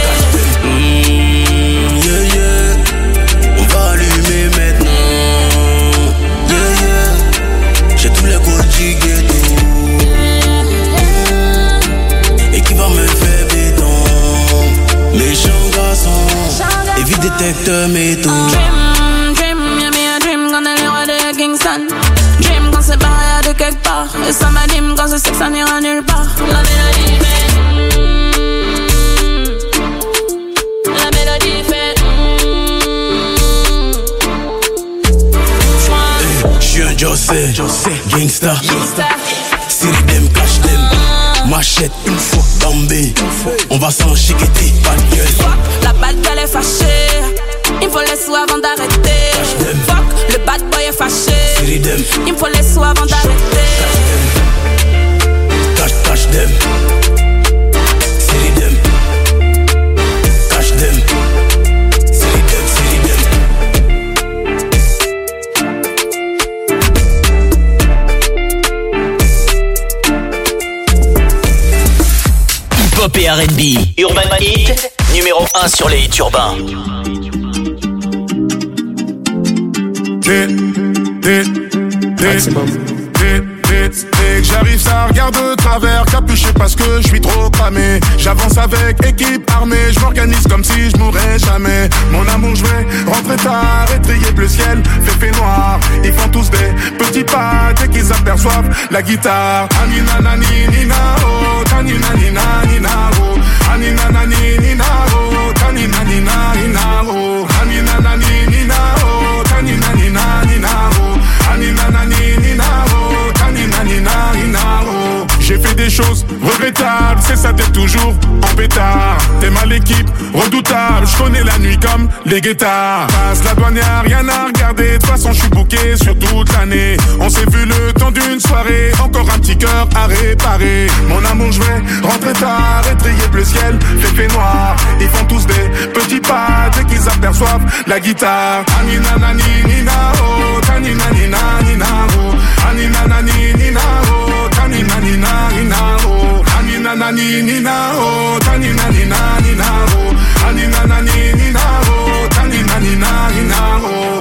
Yeah, yeah. On va allumer maintenant. Yeah, yeah. J'ai tous les codes du ghetto. Et qui va me faire béton. Méchant garçon. Évite détecteur métaux. Dream, y'a mis un dream quand elle est roi de Kingston. Dream quand c'est barré de quelque part. Et ça m'anime quand je sais que ça n'ira nulle part. La mélodie fait la mélodie fait J'suis un José, gangsta. City dem, cash dem. Machette, une fois, Bambé. On va s'en chiqueter, pas de gueule. La bad girl est fâchée. Il me faut les sous avant d'arrêter. Fuck, le bad boy est fâché. Il me faut les sous avant d'arrêter. Cash dem. City dem. Cash dem. City dem. hip-hop et R&B. Urban Hit, numéro 1 sur les hits urbains. Dès que j'arrive ça regarde de travers, capuché parce que je suis trop cramé. J'avance avec équipe armée, je m'organise comme si je mourrais jamais. Mon amour, je vais rentrer tard, étrier bleu ciel, fait noir. Ils font tous des petits pas dès qu'ils aperçoivent la guitare. Anina nani nina oh, tanina nina nina oh, anina nani nina oh, tanina nina nina oh, anina nani nina oh, tanina nina nina oh, anina nani nina oh, tanina nina nina oh. J'ai fait des choses regrettables, c'est ça d'être toujours en pétard. T'es mal l'équipe, redoutable, je connais la nuit comme les guettards. Passe la douane, y'a rien à regarder, de toute façon je suis booké sur toute l'année. On s'est vu le temps d'une soirée, encore un petit cœur à réparer. Mon amour, je vais rentrer tard, étrier bleu ciel, fait noir. Ils font tous des petits pas dès qu'ils aperçoivent la guitare. Anina nani nina oh, tanina nina nina oh, anina nani nina oh, tanina nina nina oh, anina nani nina oh, tanina nina nina oh, anina nani nina oh, tanina nina nina oh.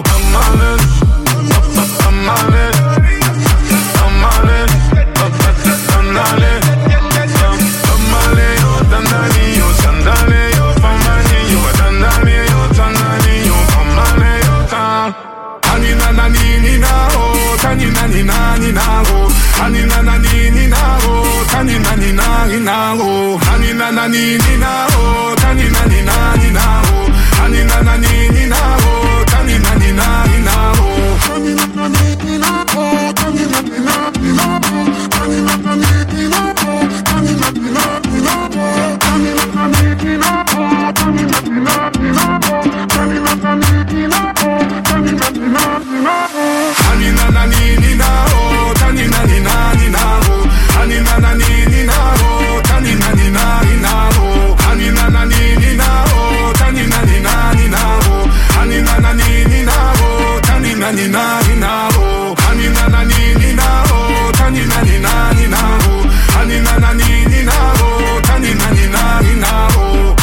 Anina nani nina oh, tanina nina nina oh, anina nani nina oh, tanina nina nina oh, anina nani nina oh, tanina nina nina oh, anina nani nina oh, tanina nina nina oh, anina nani nina oh, tanina nina nina oh, anina nani nina oh, tanina nina nina oh, anina nani nina oh, tanina nina nina oh, anina nani nina oh, tanina nina nina oh, anina nani nina oh, tanina nina nina oh, anina nani nina oh, tanina nina nina oh, anina nani nina oh, tanina nina nina oh, anina nani nina oh, tanina nina nina oh, anina nani nina oh, tanina nina nina oh, anina nani nina oh, tanina nina nina oh,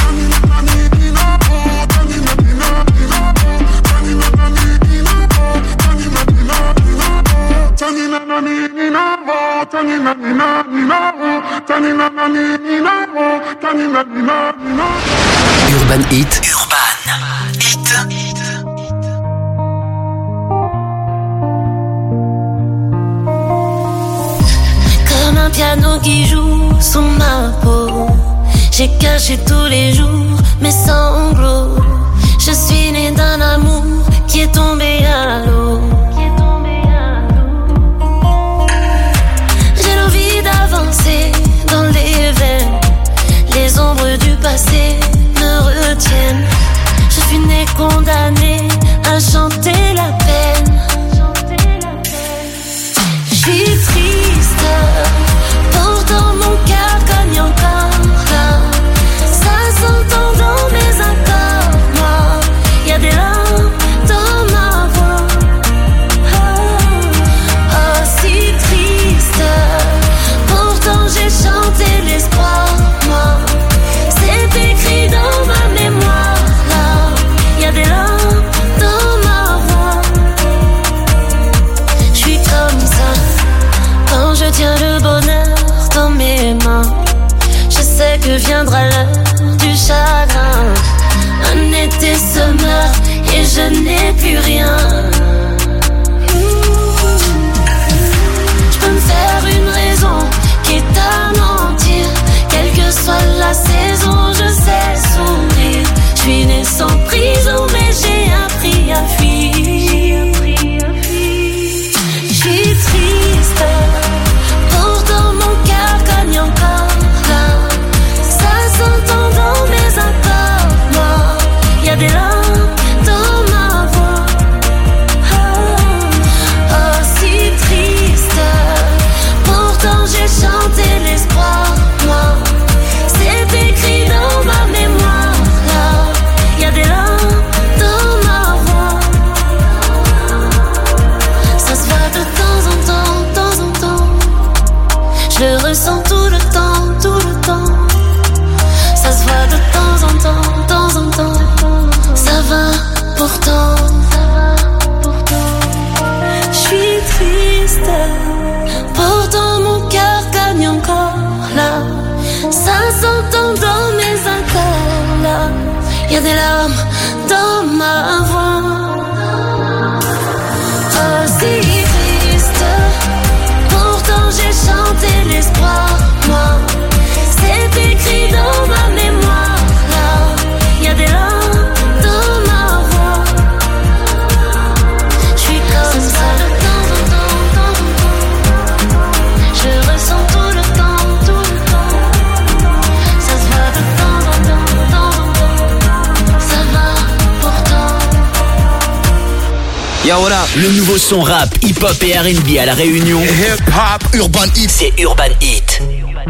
Urban Hit. Comme un piano qui joue sous ma peau, j'ai caché tous les jours mes sanglots. Je suis né d'un amour qui est tombé à l'eau. J'ai l'envie d'avancer dans les veines. Les ombres du passé me retiennent. Je suis né condamné à chanter la peine. Je suis triste, pourtant mon cœur cogne encore là. Ça s'entend dans mes accords, moi. Y'a des larmes dans ma voix. Oh, oh, si triste, pourtant j'ai chanté l'espoir, moi. C'est écrit dans ma mémoire, là. Y'a des larmes dans ma voix. J'suis comme ça, quand je tiens le bonheur dans mes mains. Je sais que viendra l'heure du chagrin. Un été se meurt et je n'ai plus rien. Je peux me faire une raison, quitte à mentir. Quelle que soit la saison, je sais sourire. Je suis né sans prison, mais j'ai appris à fuir. Je suis triste, pourtant mon cœur cogne encore là. Ça s'entend dans mes accords, moi. Y'a des larmes dans ma voix. Y'a des larmes dans ma voix. Oh, si triste, pourtant j'ai chanté l'espoir. Moi, c'est écrit dans ma mémoire. Là, y'a des larmes dans ma voix. J'suis comme ça de temps en temps. Je ressens tout le temps. Ça se va de temps en temps. Ça va pourtant. Yo, what up? Le nouveau son rap, hip-hop et R&B à La Réunion. Hip-hop, Urban Hit. C'est Urban Hit.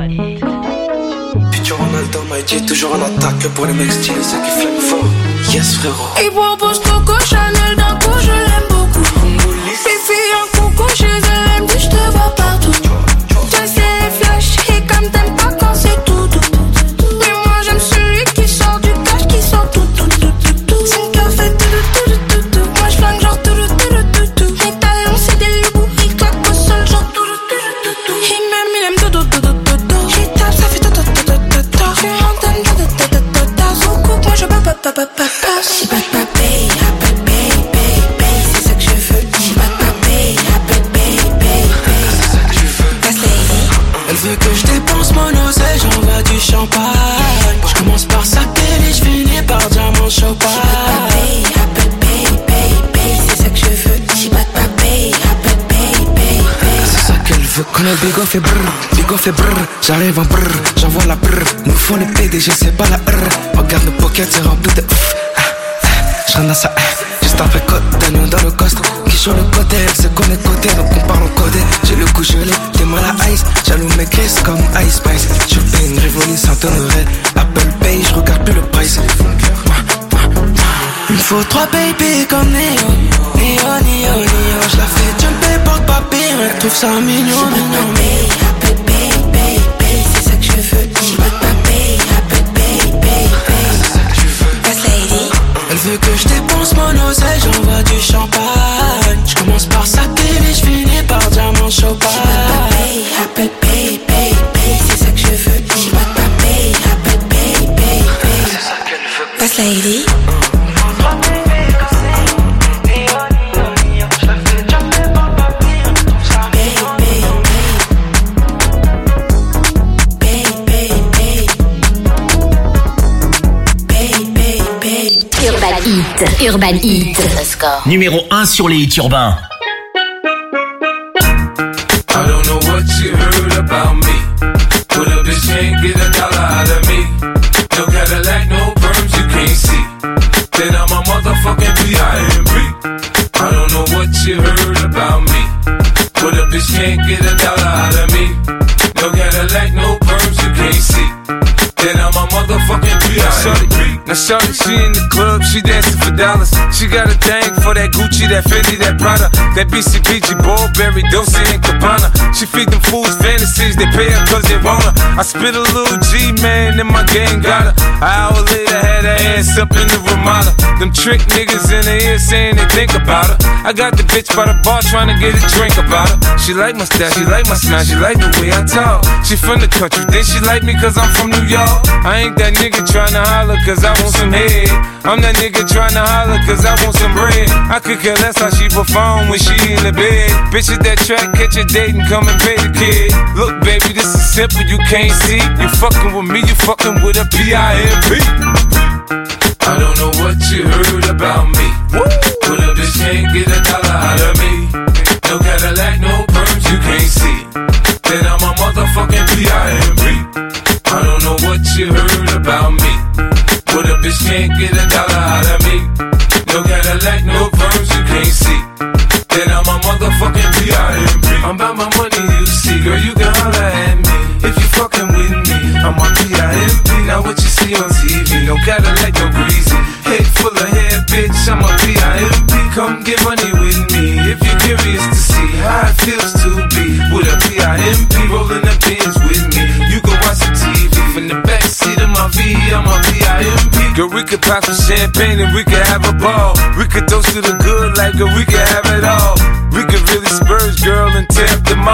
Futur Ronaldo m'a dit toujours en attaque pour les mecs stylés, ceux qui flinguent fort. Yes frérot. Il propose Coco Chanel d'un coup, je l'aime beaucoup. Fifi en coucou chez elle, elle me dit je te vois partout. Toi c'est flash et comme t'aimes pas quand c'est tout doux. Mais moi j'aime celui qui sort du cash, qui sort tout. C'est une café tout. Moi je flingue genre tout. Mes talons c'est des loups, ils claquent au sol genre tout. Et même il aime tout. J'y tape, ça fait tout. Je m'entends son coupe, moi je peux pas. She bad my baby, c'est ça que je veux. She bad my baby, c'est ça que je veux. That's lady. Elle veut que je dépense mon oseille, j'envoie du champagne. Je commence par sa télé, je finis par diamant champagne. Baby, c'est ça que je veux. She bad my baby. C'est ça qu'elle veut. Quand le bigo fait brrr, j'arrive en brrr, j'envoie la brrr. Nous font les PDG, c'est pas la R. Regarde le pocket, c'est rempli de j'rentre dans sa juste après côte d'agneau dans le coste. Qui sur le côté, elle se connaît côté, donc on parle en codé. J'ai le cou gelé, t'es mal à ice. Jaloux mes caisses comme Ice Spice. Shopping, Rivoli, Saint-Honoré. Apple Pay, j'regarde plus le price. Il me faut 3 baby comme Neo. J'la fais jumper porte-papier, elle trouve ça mignon. Baby, c'est ça que je veux. She bad my baby. C'est ça que tu veux. That's lady. Elle veut que je dépense mon oseille, j'envoie du champagne. Je commence par sa télé, je finis par diamant champagne. Apple Pay, c'est ça que je veux. She bad my baby. C'est ça qu'elle veut. That's lady. Urban Hit. Let's go. Numéro 1 sur les hits urbains. I don't know what you heard about me, but a bitch can't get a dollar out of me. No Cadillac, no perms you can't see. Then I'm a motherfucking P.I.M.P. I don't know what you heard about me, but a bitch can't get a dollar out of me. No Cadillac, no perms you can't see. Then I'm a motherfucking P.I.M.P. Now shorty, she in the club, she dancing for dollars. She got a thing for that Gucci, that Fendi, that Prada, that BCBG, Burberry, Dolce and Gabbana. She feed them fools fantasies, they pay her cause they want her. I spit a little G, man, and my gang got her. An hour later, had her ass up in the Ramada. Them trick niggas in her ear saying they think about her. I got the bitch by the bar trying to get a drink about her. She like my style, she like my smile, she like the way I talk. She from the country, then she like me cause I'm from New York. I ain't that nigga tryna holler cause I want some head. I'm that nigga tryna holler cause I want some bread. I could care less how she perform when she in the bed. Bitch at that track, catch a date and come and pay the kid. Look baby, this is simple, you can't see. You fucking with me, you fucking with a P.I.M.P. I don't know what you heard about me, but a bitch can't get a dollar out of me. No Cadillac, no perms you can't see. Then I'm a motherfucking P.I.M.P. I don't know what you heard about me, but a bitch can't get a dollar out of me. No Cadillac, no perms you can't see. Then I'm a motherfucking P.I.M.P. I'm about my money, you see. Girl, you can holler at me if you fucking with me. I'm on P.I.M.P. Now what you see on TV, no Cadillac, no greasy. Head full of hair, bitch, I'm a P.I.M.P. Come get money with me if you're curious to see how it feels to be with a P.I.M.P. rolling the pins with me. You can watch the TV from the backseat of my V, I'm a P.I.M.P. Girl, we could pop some champagne and we could have a ball. We could toast to the good like girl, we could have it all. We could really spurge, girl, and tear up the mall.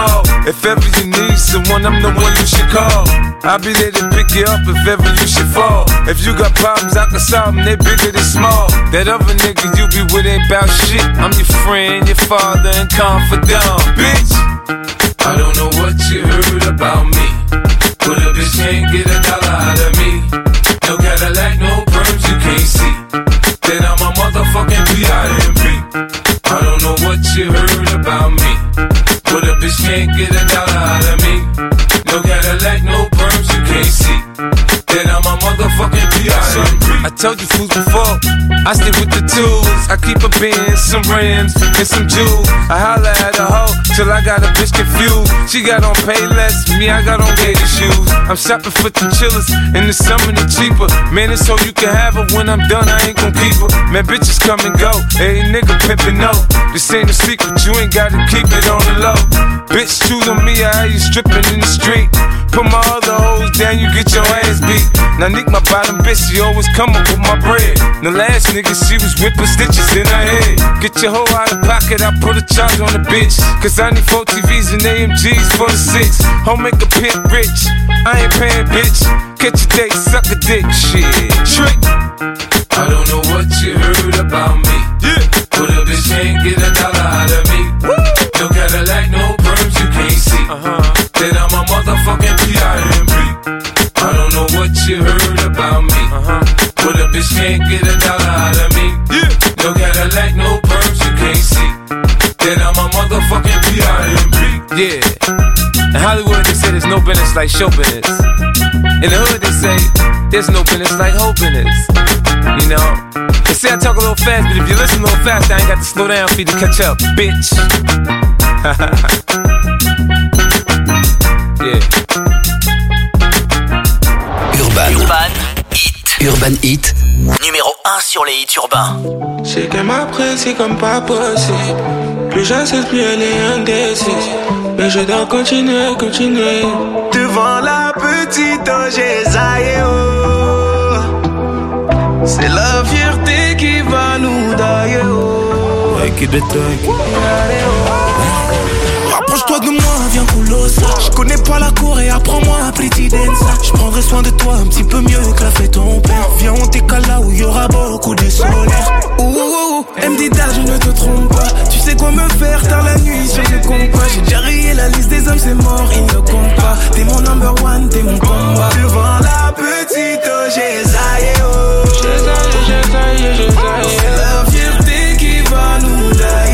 If ever you need someone, I'm the one you should call. I'll be there to pick you up if ever you should fall. If you got problems, I can solve them, they bigger than small. That other nigga you be with ain't bout shit. I'm your friend, your father, and confidant, bitch. I don't know what you heard about me, but a bitch can't get a dollar out of me. No Cadillac, no perms, you can't see. Then I'm a motherfucking P.I.M.P. I don't know what you heard about me, but a bitch can't get a dollar out of me. No Cadillac, no perms, you can't see. Then I'm a motherfucking P.I.M.P. I told you fools before, I stay with the tools. I keep a Benz, some rims, and some jewels. I holla at a hoe till I got a bitch confused. She got on Payless, me I got on gator shoes. I'm shopping for the chillers, in the summer the cheaper. Man, it's so you can have her, when I'm done I ain't gon' keep her. Man, bitches come and go, hey nigga pimpin' no. This ain't a secret, you ain't gotta keep it on the low. Bitch, choose on me, I hear you stripping in the street. Put my other hoes down, you get your ass beat. Now Nick, my bottom bitch, she always come up with my bread. The last nigga, she was whipping stitches in her head. Get your hoe out of pocket, I put a charge on the bitch. Cause I need 4 TVs and AMGs for the 6. Home make a pimp rich, I ain't paying bitch. Catch a date, suck a dick, shit. Trick. I don't know what you heard about me, yeah. But a bitch can't get a dollar out of me. Woo. No Cadillac, no perms, you can't see. Then I'm a motherfucking P.I.M.P. I don't know what you heard about me, but a bitch can't get a dollar out of me. Yeah. No Cadillac, no perms, you can't see. Then I'm a motherfucking P.I.M.P. Yeah. In Hollywood they say there's no business like show business. In the hood they say there's no business like hoe business. You know, they say I talk a little fast, but if you listen a little fast, I ain't got to slow down for you to catch up, bitch. Yeah. Urban Hit. Numéro 1 sur les hits urbains. C'est qu'elle m'apprécie comme pas possible. Plus j'insiste, plus elle est indécise. Mais je dois continuer. Devant la petite Ogézaïo, c'est la fierté qui va nous dailler. Rapproche-toi de moi, viens coulosa. Je connais pas la cour et apprends-moi un pretty dance. Je prendrai soin de toi un petit peu mieux que l'a fait ton père. Viens, on t'écale là où il y aura beaucoup de solaire. Ouh, elle me dit tard, je ne te trompe pas. Tu sais quoi me faire tard la nuit sur le compas. J'ai déjà rayé la liste des hommes, c'est mort, il ne compte pas. T'es mon number one, t'es mon combat. Devant la petite Ogézaïo, c'est la fierté qui va nous dailler.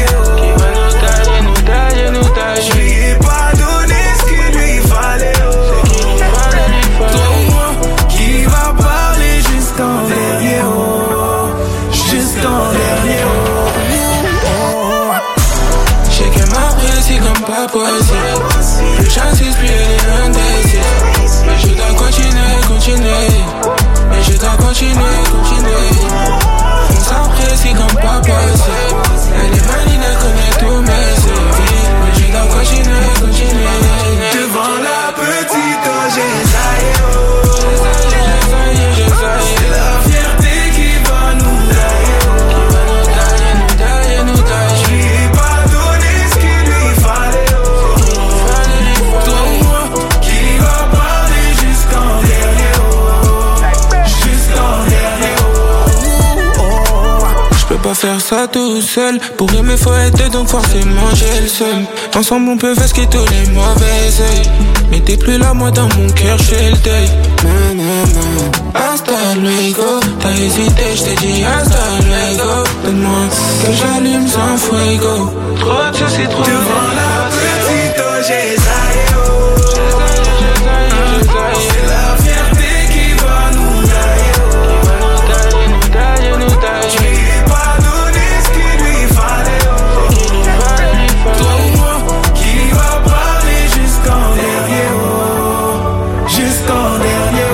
Je lui ai pas donné ce qu'il lui fallait. Toi ou moi, qui va parler jusqu'en dernier. Jusqu'en dernier. Je sais qu'elle m'apprécie comme pas possible. Plus j'insiste, plus elle est indécise. Mais je dois continuer. Mais je dois continuer. On s'apprécie comme pas possible. Elle est maligne, elle connaît tous mes services. Mais je dois continuer. Devant la petite Ogézaïo, c'est la fierté qui va nous dailler. Je lui ai pas donné ce qu'il lui fallait. Toi ou moi, qui va parler jusqu'en dernier. Je peux pas faire ça tout seul. Pour aimer faut être deux, donc forcément j'ai le seum. Ensemble on peut vasquer tous les mauvais œils. Mais t'es plus là, moi dans mon cœur j'fais le deuil. Hasta luego. T'as hésité, j't'ai dit hasta luego. Donne-moi que j'allume sans fuego. Trop de soucis, trop de devant la petite Ogézaïo, c'est la fierté qui va nous dailler. Je lui ai pas donné ce qu'il lui fallait. toi ou moi, Qui va parler jusqu'en dernier. Jusqu'en dernier.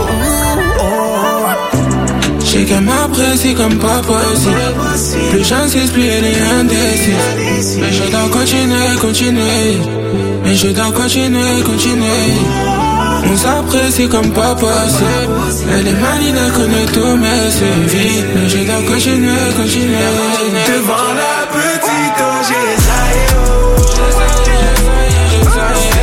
Je sais qu'elle m'apprécie comme pas possible. Plus j'insiste, plus elle est indécise. Mais je dois continuer. Mais je dois continuer. On s'apprécie comme pas possible. Elle est maligne, elle connaît tous mes services. Mais je dois continuer. Devant la petite Ogézaïo,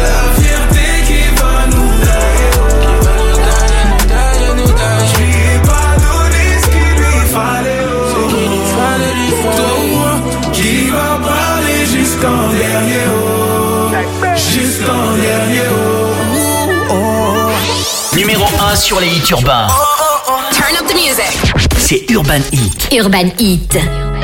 jusqu'en dernier. Numéro 1 sur les hits urbains. Turn up the music. C'est Urban Hit. Urban Hit.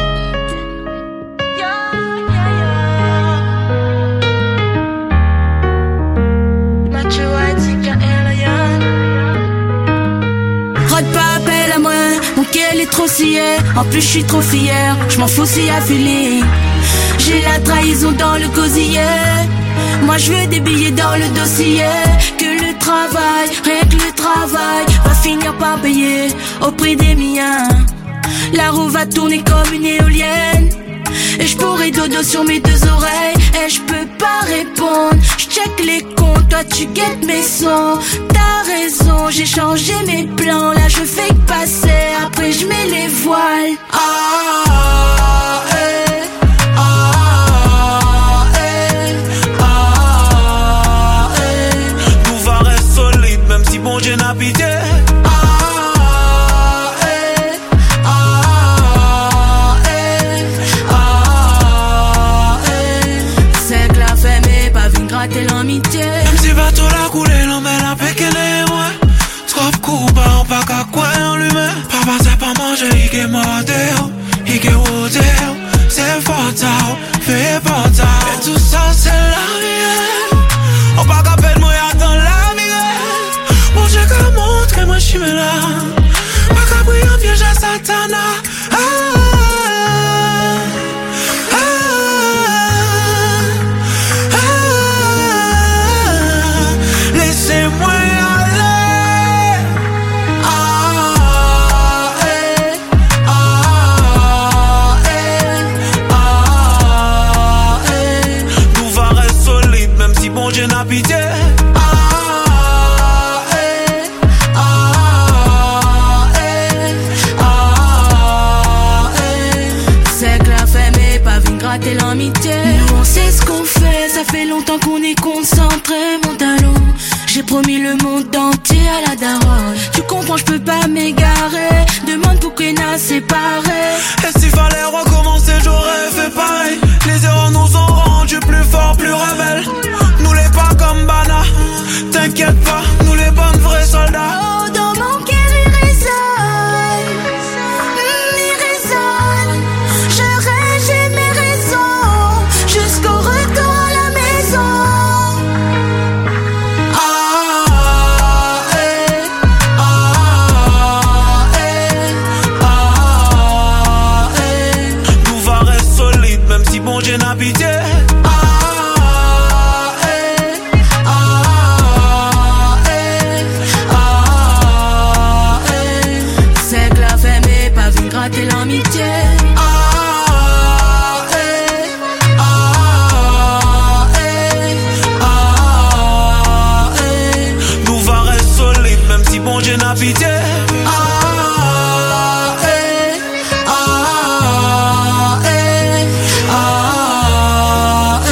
Rod pas appel à moi, mon cœur est trop scié. En plus je suis trop fière, je m'en fous si affilé. J'ai la trahison dans le gosier. Moi je veux des billets dans le dossier. Que le travail, rien que le travail va finir par payer au prix des miens. La roue va tourner comme une éolienne. Et je pourrais dodo sur mes deux oreilles. Et je peux pas répondre. Je check les comptes, toi tu guettes mes sons. T'as raison, j'ai changé mes plans. Là je fais que passer, après je mets les voiles. Pouvoir reste solide, même si bon Dieu n'a pitié. C'est que la femme est pas venue gratter l'amitié. Même si bateau la coulé, l'homme est la péquée et moi. Scope coupa, on pas qu'à quoi en lui-même. Papa c'est pas manger, il est mordé, il est rodé. C'est fatal, fait fatal. Et tout ça c'est la vie. On pas qu'à peine moi attends la vie. Mon Dieu qu'à montre, moi j'suis là. Pas qu'à briller en piège à Satana. Laissez-moi aller. Pouvoir reste solide, même si bon Dieu n'a pitié. C'est que la femme est pas venue gratter l'amitié. Nous on sait ce qu'on fait, ça fait longtemps qu'on est concentré, mon talon. J'ai promis le monde entier à la daronne. Tu comprends, je peux pas m'égarer. Demande pour qu'on a séparé. Et s'il fallait recommencer, j'aurais fait pareil. Les erreurs nous ont rendus plus forts, plus rebelles. Nous les pas comme Bana, t'inquiète pas.